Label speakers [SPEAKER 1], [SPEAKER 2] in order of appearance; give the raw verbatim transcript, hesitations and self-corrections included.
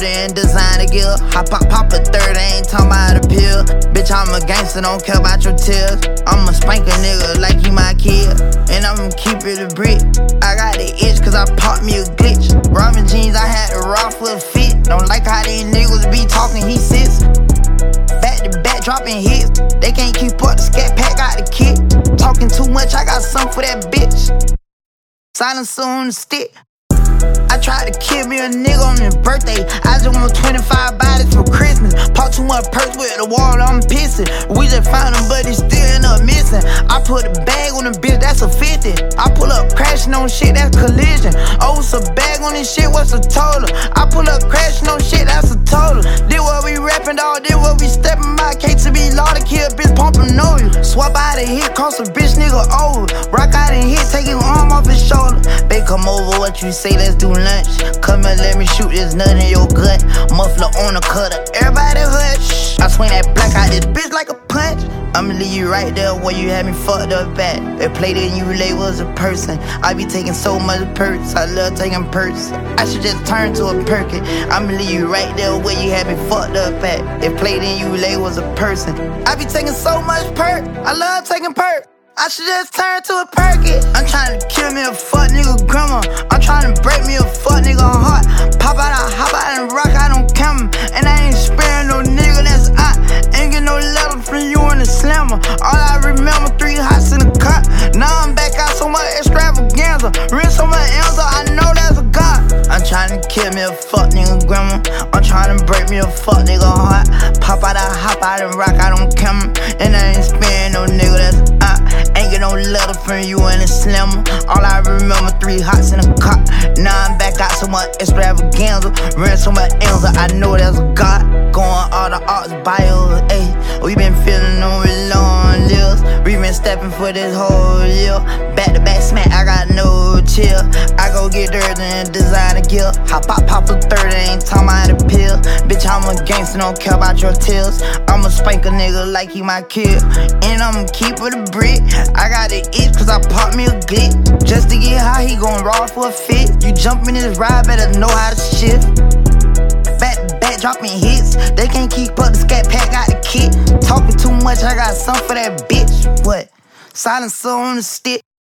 [SPEAKER 1] dirty and designer gear. Hop, pop, pop a third, I ain't talking about a pill. Bitch, I'm a gangster, don't care about your tears. I'ma spank a nigga like he my kid. And I'ma keep it a brick. I got the itch cause I popped me a glitch. Robin jeans, I had to rock for a fit. Don't like how these niggas be talking, he sits. Back to back, dropping hits. They can't keep up, the scat pack got the kit. Talking too much, I got something for that bitch. Silencer on the stick. I tried to kill me a nigga on his birthday. I just want twenty-five bodies for Christmas. Pop too much purse with the wall, I'm pissing. We just found him, but he still end up missing. I put a bag on the bitch, that's a fifty. I pull up crashing on shit, that's collision. Oh, it's a bag on this shit, what's the total? I pull up crashing on shit, that's a total. Did what we rapping, dog, did what we stepping by. K to be law to kill, bitch, pumping know you. Swap out a hit, cost a bitch nigga over. Rock out and hit, take his arm off his shoulder. Babe, come over, what you say, let's do lunch. Come and let me shoot this nut in your gut. Muffler on the cutter, everybody hush. I swing that black out this bitch like a punch. I'ma leave you right there where you had me fucked up at. They played it and you relate was a person. I be taking so much perks, I love taking perks. I should just turn to a perky. I'ma leave you right there where you had me fucked up at. They played it and you relate was a person. I be taking so much perk, I love taking perk. I should just turn to a perky. I'm trying to kill me a fuck nigga grandma. I'm trying to break me a fuck nigga heart. Pop out, I hop out and rock, I don't come. And I ain't sparing no nigga that's out. Ain't get no letter from you in the slammer. All I remember, three hots in the cut. Now I'm back out so much extravaganza. Rinse so much else, I know that's a god. I'm trying to kill me a fuck nigga grandma. I'm trying to break me a fuck nigga heart. Pop out, I hop out and rock, I don't come. And I ain't sparing no nigga that's out. Ain't get no letter from you in the slammer. All I remember, three hots in a cot. Now I'm back out so much extravaganza. Ran so much else, I know there's a God. Going all the arts bios, ayy. We been feeling on with long lives. We been stepping for this whole year. Back to back smack, I got no chill. I go get dirty and designer gear. Hop, pop, pop a thirty, ain't talking about a pill. Bitch, I'm a gangster, don't care about your tears. I'ma spank a nigga like he my kid. And I'ma keep it a brick. I got the itch cause I popped me a glick. Just to get high, he gon' raw for a fit. You jump in this ride, better know how to shift. Back to back, dropping hits. They can't keep up, the scat pack got the kit. Talking too much, I got something for that bitch. What? Silencer on the stick.